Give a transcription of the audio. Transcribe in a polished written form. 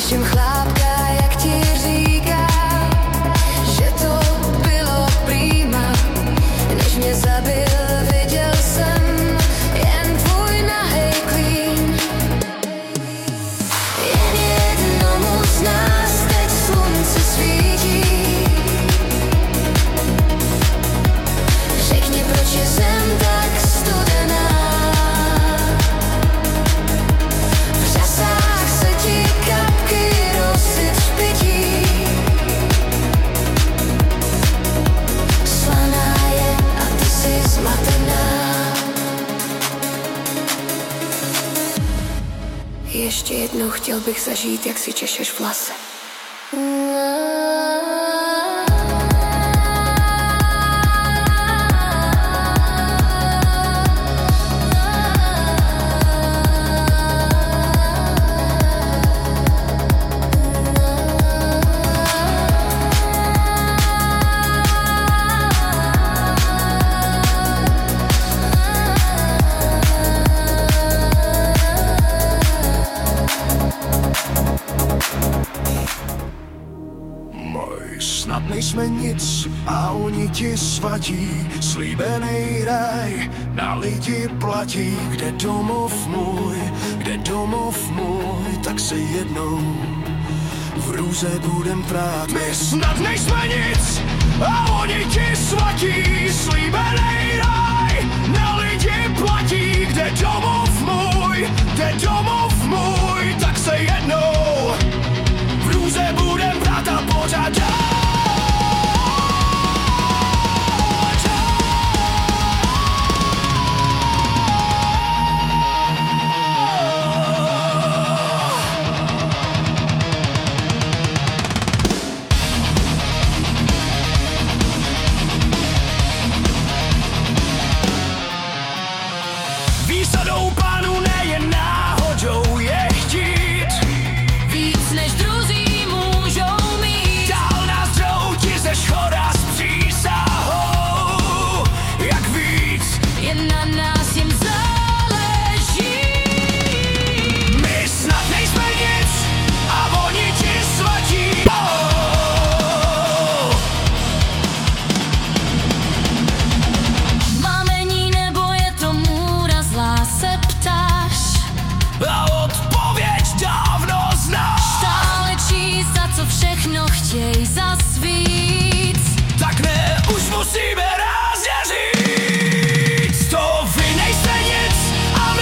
Slyším chlápka, jak ti říká, že to bylo prýma. Než mě zabil, viděl jsem jen tvůj nahej klín. Jen jednomu z nás teď slunce svítí. Řekni, proč je zem tak studená. V řasách se ti kapky rozsyt špití. Slaná je a ty jsi zmatená. Ještě jednou chtěl bych zažít, jak si češeš vlasy. Snad nejsme nic a oni ti svadí, slíbený raj na lidi platí. Kde domov můj, tak se jednou v růze budem prát. My snad nejsme nic a oni ti svadí, slíbený raj na lidi platí. Kde domov můj, tak se jednou